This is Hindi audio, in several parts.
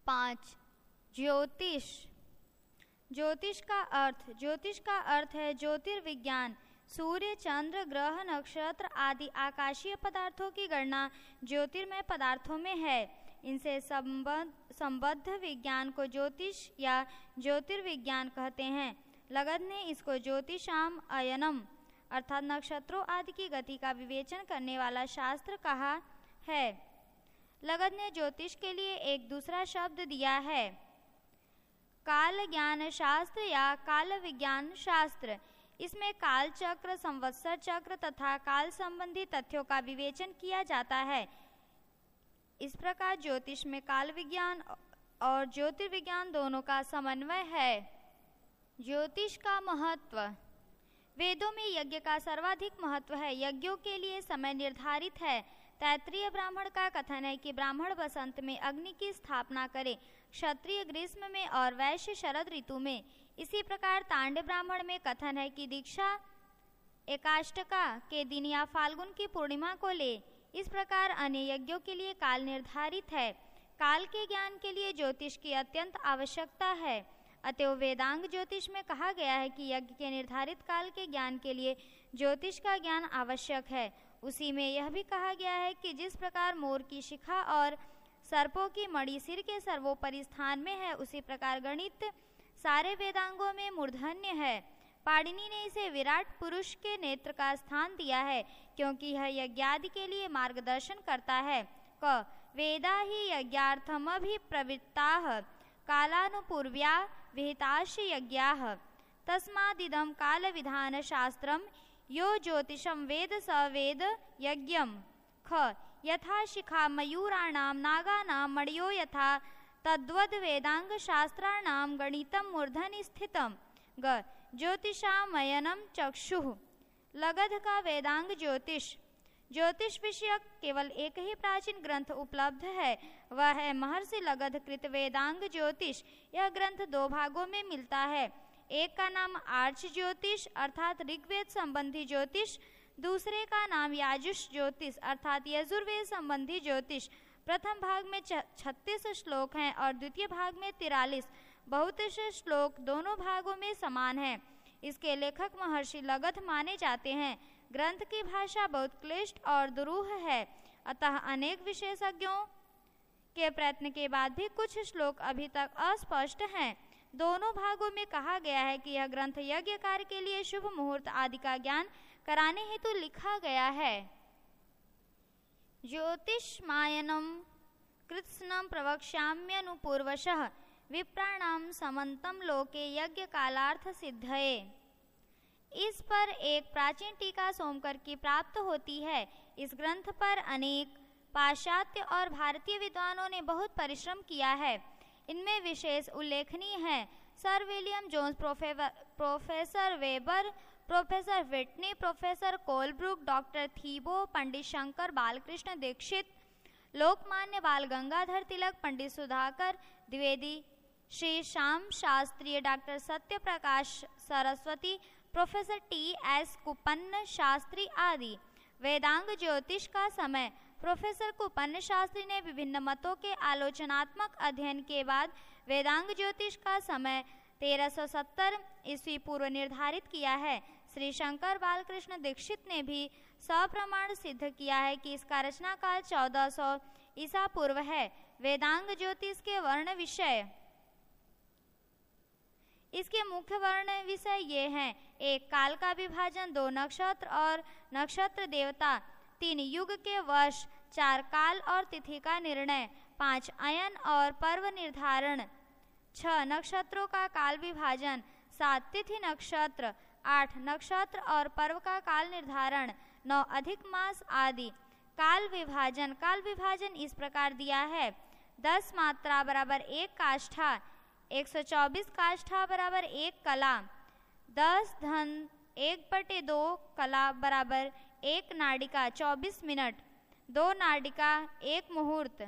5. ज्योतिष। ज्योतिष का अर्थ है ज्योतिर्विज्ञान। सूर्य, चंद्र, ग्रह, नक्षत्र आदि आकाशीय पदार्थों की गणना ज्योतिर्मय पदार्थों में है। इनसे संबद्ध विज्ञान को ज्योतिष या ज्योतिर्विज्ञान कहते हैं। लगध ने इसको ज्योतिषाम अयनम अर्थात नक्षत्रों आदि की गति का विवेचन करने वाला शास्त्र कहा है। लगध ने ज्योतिष के लिए एक दूसरा शब्द दिया है, काल ज्ञान शास्त्र या काल विज्ञान शास्त्र। इसमें काल चक्र, संवत्सर चक्र तथा काल संबंधी तथ्यों का विवेचन किया जाता है। इस प्रकार ज्योतिष में काल विज्ञान और ज्योतिर्विज्ञान दोनों का समन्वय है। ज्योतिष का महत्व। वेदों में यज्ञ का सर्वाधिक महत्व है। यज्ञों के लिए समय निर्धारित है। तैत्तिरीय ब्राह्मण का कथन है कि ब्राह्मण वसंत में अग्नि की स्थापना करे, क्षत्रिय ग्रीष्म में और वैश्य शरद ऋतु में। इसी प्रकार तांड्य ब्राह्मण में कथन है कि दीक्षा एकाष्टका के दिन या फाल्गुन की पूर्णिमा को ले। इस प्रकार अन्य यज्ञों के लिए काल निर्धारित है। काल के ज्ञान के लिए ज्योतिष की अत्यंत आवश्यकता है। अतएव वेदांग ज्योतिष में कहा गया है कि यज्ञ के निर्धारित काल के ज्ञान के लिए ज्योतिष का ज्ञान आवश्यक है। उसी में यह भी कहा गया है कि जिस प्रकार मोर की शिखा और सर्पों की मणि सिर के सर्वोपरि स्थान में है, उसी प्रकार गणित सारे वेदांगों में मूर्धन्य है। पाणिनि ने इसे विराट पुरुष के नेत्र का स्थान दिया है, क्योंकि यह यज्ञादि के लिए मार्गदर्शन करता है। क वेदा ही यज्ञार्थमभिप्रवृत्ताः कालानुपूर्व्या विहिताश्च यज्ञाः तस्मादिदं कालविधान शास्त्रम यो ज्योतिषं वेद स वेद यज्ञम। ख यथा शिखा मयूराणां नागानां मणियो यथा तद्वद् वेदांग शास्त्राणां गणितं मूर्धनि स्थितम्। ग ज्योतिषामयनम चक्षुः। लगध का वेदांग ज्योतिष। ज्योतिष विषयक केवल एक ही प्राचीन ग्रंथ उपलब्ध है, वह है महर्षि लगध कृत वेदांग ज्योतिष। यह ग्रंथ 2 भागों में मिलता है। एक का नाम आर्च ज्योतिष अर्थात ऋग्वेद संबंधी ज्योतिष, दूसरे का नाम याजुष ज्योतिष अर्थात यजुर्वेद संबंधी ज्योतिष। प्रथम भाग में 36 श्लोक हैं और द्वितीय भाग में 43। बहुतेश श्लोक दोनों भागों में समान हैं। इसके लेखक महर्षि लगध माने जाते हैं। ग्रंथ की भाषा बहुत क्लिष्ट और दुरूह है, अतः अनेक विशेषज्ञों के प्रयत्न के बाद भी कुछ श्लोक अभी तक अस्पष्ट हैं। दोनों भागों में कहा गया है कि यह ग्रंथ यज्ञ कार्य के लिए शुभ मुहूर्त आदि का ज्ञान कराने हेतु लिखा गया है। ज्योतिषमायनम कृत्स्नं प्रवक्ष्याम्यनुपूर्वशः विप्राणां समन्तं लोके यज्ञ कालार्थ सिद्धये। इस पर एक प्राचीन टीका सोमकर की प्राप्त होती है। इस ग्रंथ पर अनेक पाश्चात्य और भारतीय विद्वानों ने बहुत परिश्रम किया है। इनमें विशेष उल्लेखनीय हैं sir William Jones, professor Weber, professor Whitney, professor Colebrooke, doctor Thibaut, Pandit Shankar Balkrishna Dikshit, Lokmanya Bal Gangadhar Tilak, Pandit Sudhakar Dwivedi, Shri Shyam Shastri, doctor Satya Prakash Saraswati, professor T.S. Kuppanna Shastri आदि। वेदांग ज्योतिष का समय। प्रोफेसर कुपन्न शास्त्री ने विभिन्न मतों के आलोचनात्मक अध्ययन के बाद वेदांग ज्योतिष का समय 1370 ईस्वी पूर्व निर्धारित किया है। श्री शंकर बालकृष्ण दीक्षित ने भी सप्रमाण सिद्ध किया है कि इसका रचना काल 1400 ईसा पूर्व है। वेदांग ज्योतिष के वर्ण विषय। इसके मुख्य वर्ण विषय ये हैं: 1 काल का विभाजन, 2 नक्षत्र और नक्षत्र देवता, 3 युग के वर्ष, 4 काल और तिथि का निर्णय, 5 अयन और पर्व निर्धारण, 6 नक्षत्रों का काल विभाजन, 7 तिथि नक्षत्र, 8 नक्षत्र और पर्व का काल निर्धारण, 9 अधिक मास आदि। काल विभाजन इस प्रकार दिया है: 10 मात्रा बराबर 1 काष्ठा, 124 काष्ठा बराबर 1 कला, 10 धन 1/2 कला बराबर 1 नाडिका 24 मिनट, 2 नाडिका 1 मुहूर्त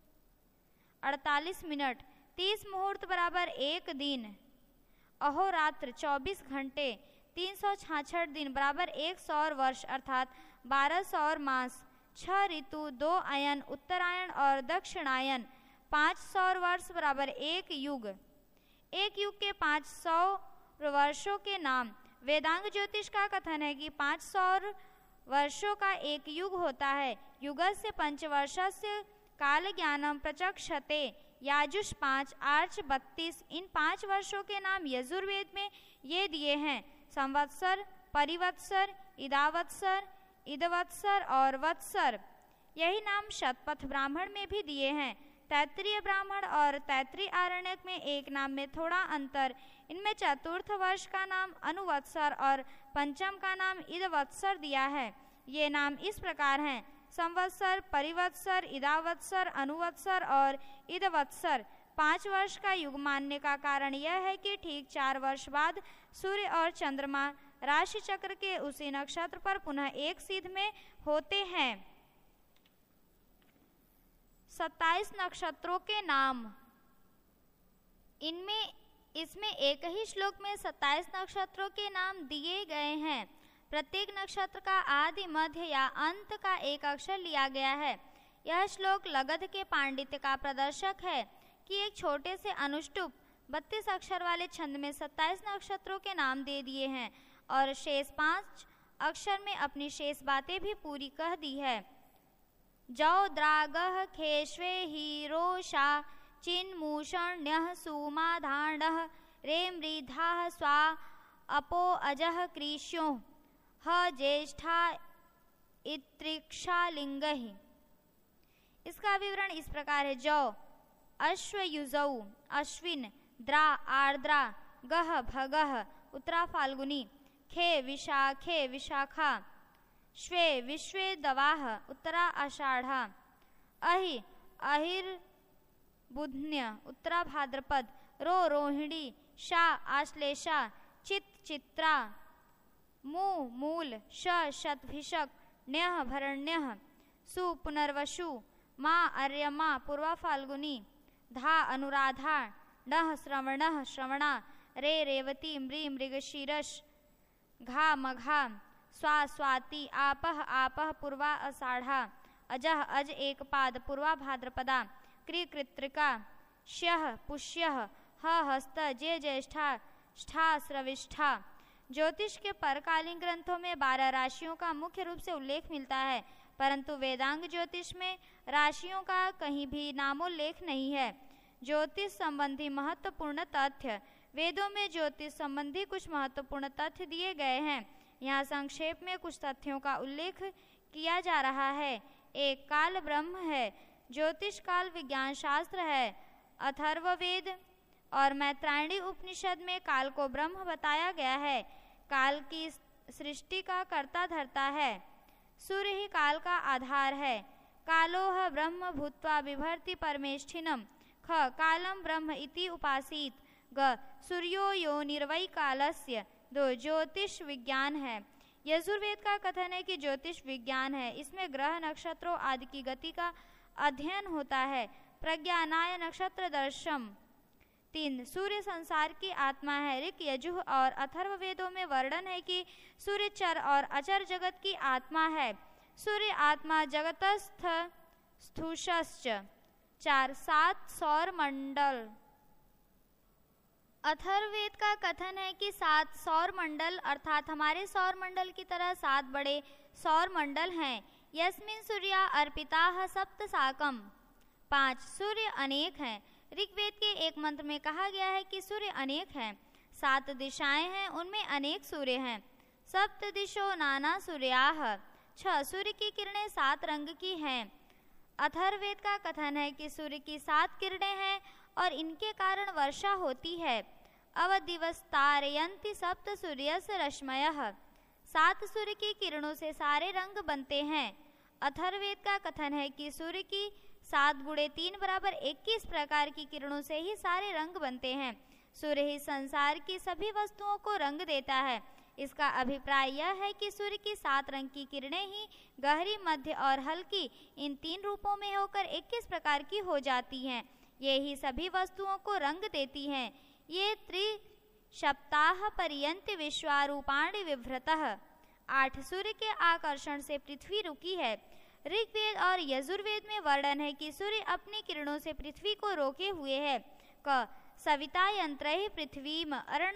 48 मिनट, 30 मुहूर्त बराबर 1 दिन, अहोरात्र 24 घंटे, 366 दिन बराबर 1 सौर वर्ष अर्थात 12 सौर मास, 6 ऋतु, 2 अयन उत्तरायण और दक्षिणायन, 5 सौर वर्ष बराबर 1 युग। एक युग के 500 वर्षों के नाम। वेदांग ज्योतिष का कथन है कि 5 सौर वर्षों का एक युग होता है। युगस्य पंचवर्षस्य काल ज्ञानम प्रचक्षते याजुष 5 आर्च 32। इन 5 वर्षों के नाम यजुर्वेद में ये दिए हैं: संवत्सर, परिवत्सर, इदावत्सर, इदवत्सर और वत्सर। यही नाम शतपथ ब्राह्मण में भी दिए हैं। तैत्तिरीय ब्राह्मण और तैत्तिरीय आरण्यक में एक नाम में थोड़ा अंतर। इनमें चतुर्थ वर्ष का नाम अनुवत्सर और पंचम का नाम इदवत्सर दिया है। ये नाम इस प्रकार हैं: संवत्सर, परिवत्सर, इदावत्सर, अनुवत्सर और इदवत्सर। 5 वर्ष का युग मानने का कारण यह है कि ठीक 4 वर्ष बाद सूर्य और चंद्रमा राशि चक्र के उसी नक्षत्र पर पुनः एक सिद्ध में होते हैं। 27 नक्षत्रों के नाम। इसमें एक ही श्लोक में 27 नक्षत्रों के नाम दिए गए हैं। प्रत्येक नक्षत्र का आदि, मध्य या अंत का एक अक्षर लिया गया है। यह श्लोक लगध के पांडित्य का प्रदर्शक है कि एक छोटे से अनुष्टुप 32 अक्षर वाले छंद में 27 नक्षत्रों के नाम दे दिए हैं और शेष 5 अक्षर में अपनी शेष बातें भी पूरी कह दी है। जौ द्रागः खेश्वे हीरोषा चिन्मूषण्यः सुमाधाण्डः रेमृधाः स्वा अपो अजः कृष्यो ह ज्येष्ठा इत्रिक्षालिंगः। इसका विवरण इस प्रकार है: जौ अश्वयुजौ अश्विन, द्रा आर्द्रा, गह भगह उत्तरा फाल्गुनी, खे विशाखे विशाखा, श्वे विश्वे दवाह उत्तरा आषाढ़ा, अहि अहिर बुध्न्य उत्तरा भाद्रपद, रो रोहिणी, शा आश्लेषा, चित चित्रा, मू मूल, श शतभिषक, ण्यः भरण्यः, सु पुनर्वसु, मा अर्यमा पूर्वा फाल्गुनी, धा अनुराधा, नः श्रवणः श्रवणा, रे रेवती, मृ मृगशीरष, घा मघा, स्वा स्वाति, आपः आपः पूर्वा आषाढ़ा, अजः अज एक पाद पूर्वा भाद्रपदा, कृ कृत्रिका, श्यः पुष्यः, ह हस्त, जे ज्येष्ठा,ष्ठा श्रविष्ठा। ज्योतिष के परकालीन ग्रंथों में 12 राशियों का मुख्य रूप से उल्लेख मिलता है, परंतु वेदांग ज्योतिष में राशियों का कहीं भी नामोल्लेख नहीं है। ज्योतिष संबंधी महत्वपूर्ण तथ्य। वेदों में ज्योतिष संबंधी कुछ महत्वपूर्ण तथ्य दिए गए हैं। यहाँ संक्षेप में कुछ तथ्यों का उल्लेख किया जा रहा है। एक, काल ब्रह्म है। ज्योतिष काल विज्ञान शास्त्र है। अथर्ववेद और मैत्रायणी उपनिषद में काल को ब्रह्म बताया गया है। काल की सृष्टि का कर्ता धर्ता है। सूर्य ही काल का आधार है। कालोह ब्रह्म भूत्वा बिभर्ति परमेष्ठिनम। ख, कालम ब्रह्म इति उपासीत। ग, सूर्यो यो निर्वै कालस्य। 2, ज्योतिष विज्ञान है। यजुर्वेद का कथन है कि ज्योतिष विज्ञान है। इसमें ग्रह नक्षत्रों आदि की गति का अध्ययन होता है। प्रज्ञानाय नक्षत्र दर्शम। 3, सूर्य संसार की आत्मा है। ऋक, यजुः और अथर्व वेदों में वर्णन है कि सूर्य चर और अचर जगत की आत्मा है। सूर्य आत्मा जगतस्थ स्थूषश्च। 4, 7 सौर मंडल। अथर्ववेद का कथन है कि 7 सौर मंडल अर्थात हमारे सौर मंडल की तरह 7 बड़े सौर मंडल हैं। यस्मिन् सूर्या अर्पिताः सप्त साकम। 5, सूर्य अनेक हैं। ऋग्वेद के एक मंत्र में कहा गया है कि सूर्य अनेक हैं। 7 दिशाएं हैं, उनमें अनेक सूर्य हैं। सप्त दिशो नाना सूर्याः। 6, सूर्य की किरणें 7 रंग की हैं। अथर्ववेद का कथन है कि सूर्य की 7 किरणें हैं और इनके कारण वर्षा होती है। अवदिवस्तारयन्ति सप्त सूर्यस्य रश्मयः। 7 सूर्य की किरणों से सारे रंग बनते हैं। अथर्ववेद का कथन है कि सूर्य की 7 × 3 = 21 प्रकार की किरणों से ही सारे रंग बनते हैं। सूर्य ही संसार की सभी वस्तुओं को रंग देता है। इसका अभिप्राय यह है कि सूर्य की 7 रंग की किरणें ही गहरी, मध्य और हल्की इन 3 रूपों में होकर 21 प्रकार की हो जाती हैं। ये ही सभी वस्तुओं को रंग देती हैं। ये त्रिसप्ताह पर्यंत विश्वारूपाणि विभ्रतः। 8, सूर्य के आकर्षण से पृथ्वी रुकी है। ऋग्वेद और यजुर्वेद में वर्णन है कि सूर्य अपनी किरणों से पृथ्वी को रोके हुए है। क सविता यंत्रैः पृथ्वीम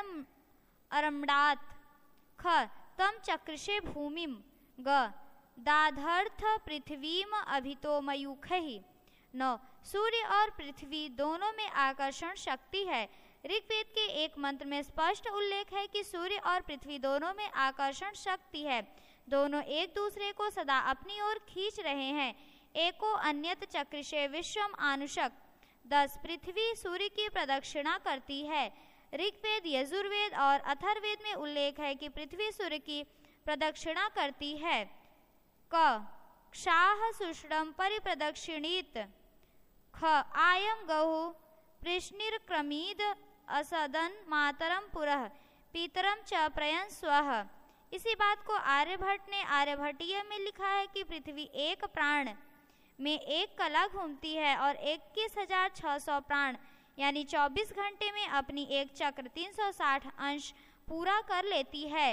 अरमणात्। ख तम चक्रशे भूमिम। ग दाधर्थ पृथ्वीम अभितो मयूखैः। न सूर्य और पृथ्वी दोनों में आकर्षण शक्ति है। ऋग्वेद के एक मंत्र में स्पष्ट उल्लेख है कि सूर्य और पृथ्वी दोनों में आकर्षण शक्ति है। दोनों एक दूसरे को सदा अपनी ओर खींच रहे हैं। एको अन्यत चक्रशे विश्वम आनुषक। 10 पृथ्वी सूर्य की प्रदक्षिणा करती है। ऋग्वेद, यजुर्वेद और अथर्ववेद में उल्लेख है कि पृथ्वी सूर्य की प्रदक्षिणा करती है। क क्षाह सुषडम परिप्रदक्षिणीत। ख आयम गहु पृश्निर्क्रमीद असदन मातरम पुरः पितरम च प्रयन स्वः। इसी बात को आर्यभट्ट ने आर्यभट्टीय में लिखा है कि पृथ्वी एक प्राण में एक कला घूमती है और 21,600 प्राण यानी 24 घंटे में अपनी एक चक्र 360 अंश पूरा कर लेती है।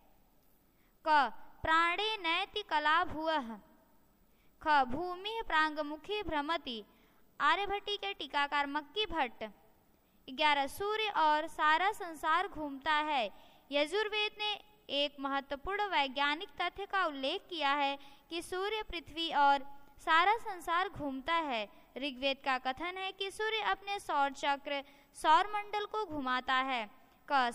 क प्राणे नैति कला भुवः। ख भूमि प्रांगमुखी भ्रमति। आर्यभट्टी के टीकाकार मक्की भट्ट। 11 सूर्य और सारा संसार घूमता है। यजुर्वेद ने एक महत्वपूर्ण वैज्ञानिक तथ्य का उल्लेख किया है कि सूर्य, पृथ्वी और सारा संसार घूमता है। ऋग्वेद का कथन है कि सूर्य अपने सौर चक्र सौर मंडल को घुमाता है। क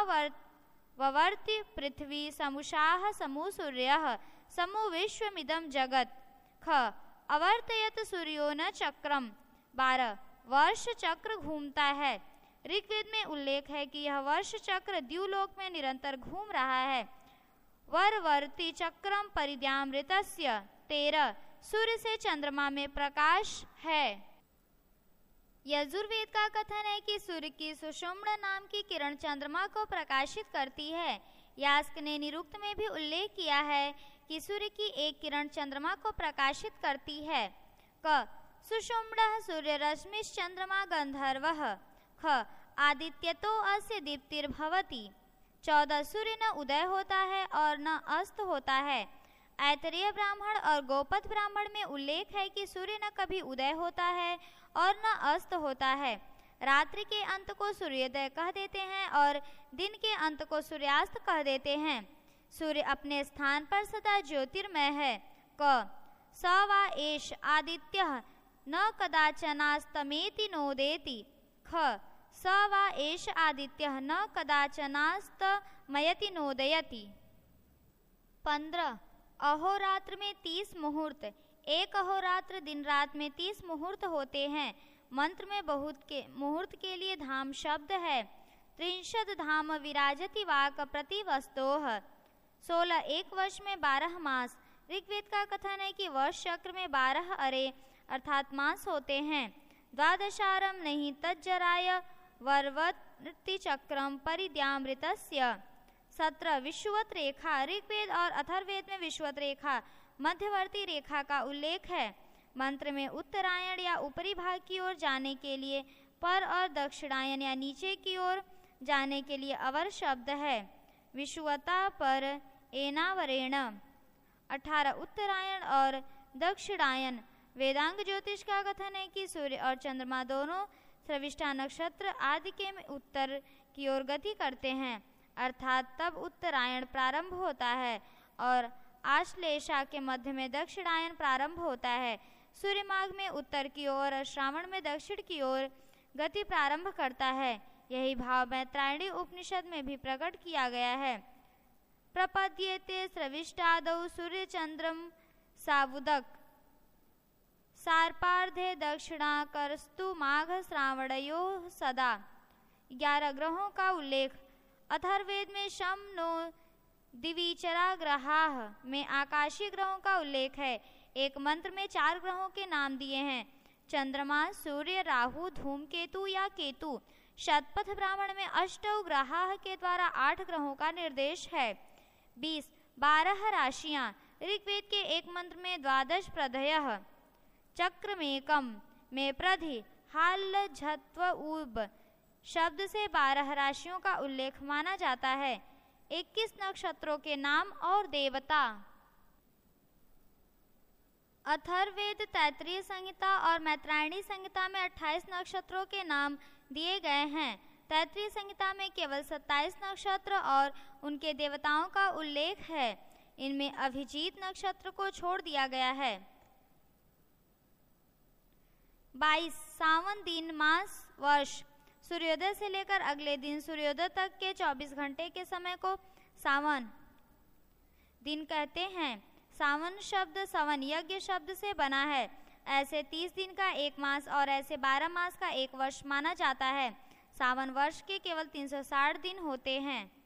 समावर्ती पृथ्वी समुषाह समु सूर्यः समु विश्वमिदं जगत्। ख अवर्तयत सूर्यो न चक्रम। 12 वर्ष चक्र घूमता है। ऋग्वेद में उल्लेख है कि यह वर्ष चक्र द्युलोक में निरंतर घूम रहा है। वरवर्ती चक्रम परिद्यामृतस्य। 13 सूर्य से चंद्रमा में प्रकाश है। यजुर्वेद का कथन है कि सूर्य की सुषुम्ना नाम की किरण चंद्रमा को प्रकाशित करती है। यास्क ने निरुक्त में भी उल्लेख किया है कि सूर्य की एक किरण चंद्रमा को प्रकाशित करती है। क सुषुम्ना सूर्य रश्मिश्चंद्रमा गंधर्वः। ख आदित्यतो अस्य दीप्तिर्भवति। 14 सूर्य न उदय होता है और न अस्त होता है। ऐतरेय ब्राह्मण और गोपथ ब्राह्मण में उल्लेख है कि सूर्य न कभी उदय होता है और न अस्त होता है। रात्रि के अंत को सूर्योदय कह देते हैं और दिन के अंत को सूर्यास्त कह देते हैं। सूर्य अपने स्थान पर सदा ज्योतिर्मय है। क स वा एष आदित्यः न कदाचनास्तमेति नोदेति। ख स वा एष आदित्यः न कदाचनास्तमयति नोदयति। 15 अहोरात्र में 30 मुहूर्त। एक अहोरात्र दिन रात में 30 मुहूर्त होते हैं। मंत्र में बहुत के मुहूर्त के लिए धाम शब्द है। 30 धाम विराजति वाक प्रति वस्तोः। 16 एक वर्ष में 12 मास। ऋग्वेद का कथन है कि वर्ष चक्र में 12 अरे अर्थात मास होते हैं। 12 नहीं तज्जराय वर्वर्ति चक्रम परिद्यामृतस्य। 17 विषुवत रेखा। ऋग्वेद और अथर्ववेद में विषुवत रेखा मध्यवर्ती रेखा का उल्लेख है। मंत्र में उत्तरायण या ऊपरी भाग की ओर जाने के लिए पर और दक्षिणायन या नीचे की ओर जाने के लिए अवर शब्द है। विषुवता पर एनावरेण। 18 उत्तरायण और दक्षिणायन। वेदांग ज्योतिष का कथन है कि सूर्य और चंद्रमा दोनों श्रविष्ठा नक्षत्र आदि के उत्तर की ओर गति करते हैं, अर्थात तब उत्तरायण प्रारंभ होता है और आश्लेषा के मध्य में दक्षिणायन प्रारंभ होता है। सूर्य माघ में उत्तर की ओर और श्रावण में दक्षिण की ओर गति प्रारंभ करता है। यही भाव मैत्रायणी उपनिषद में भी प्रकट किया गया है। प्रपद्येते स्रविष्टादौ सूर्य चंद्रम सावुदक सार्पार्धे दक्षिणाकरस्तु माघ श्रावणयोः सदा। 11 ग्रहों का उल्लेख। अथर्ववेद में शम नो दिविचरा ग्रहाः में आकाशीय ग्रहों का उल्लेख है। एक मंत्र में 4 ग्रहों के नाम दिए हैं, चंद्रमा, सूर्य, राहु, धूमकेतु या केतु। शतपथ ब्राह्मण में अष्टौ ग्रहाः के द्वारा 8 ग्रहों का निर्देश है। 20 12 राशियां। ऋग्वेद के एक मंत्र में 12 प्रधयः चक्रमेकम में प्रधि हाल झत्व उब शब्द से 12 राशियों का उल्लेख माना जाता है। 21 नक्षत्रों के नाम और देवता। अथर्ववेद, तैत्तिरीय संहिता और मैत्रायणी संहिता में 28 नक्षत्रों के नाम दिए गए हैं। तैत्तिरीय संहिता में केवल 27 नक्षत्र और उनके देवताओं का उल्लेख है। इनमें अभिजीत नक्षत्र को छोड़ दिया गया है। 22 सावन दिन, मास, वर्ष। सूर्योदय से लेकर अगले दिन सूर्योदय तक के 24 घंटे के समय को सावन दिन कहते हैं। सावन शब्द सवन यज्ञ शब्द से बना है। ऐसे 30 दिन का एक मास और ऐसे 12 मास का एक वर्ष माना जाता है। सावन वर्ष के केवल 360 दिन होते हैं।